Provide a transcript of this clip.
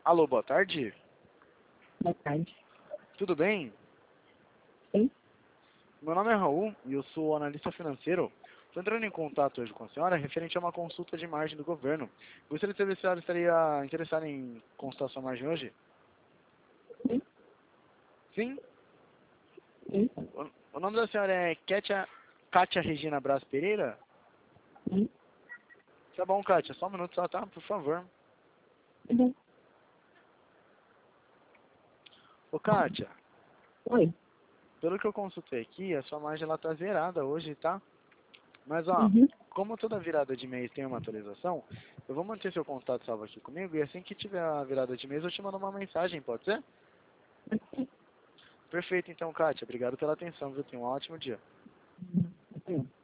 Alô, boa tarde. Boa tarde. Tudo bem? Sim? Meu nome é Raul e eu sou analista financeiro. Estou entrando em contato hoje com a senhora referente a uma consulta de margem do governo. Gostaria de saber se a senhora estaria interessada em consultar sua margem hoje? Sim? Sim? Sim? O nome da senhora é Kátia Regina Braz Pereira? Sim? Tá bom, Kátia. Só um minuto só, tá? Por favor. Tudo. Ô, Kátia, Oi. pelo que eu consultei aqui, a sua margem ela tá zerada hoje, tá? Mas, ó, Uhum. como toda virada de mês tem uma atualização, eu vou manter seu contato salvo aqui comigo e assim que tiver a virada de mês eu te mando uma mensagem, pode ser? Perfeito, então, Kátia. Obrigado pela atenção, viu? Tenha um ótimo dia. Uhum.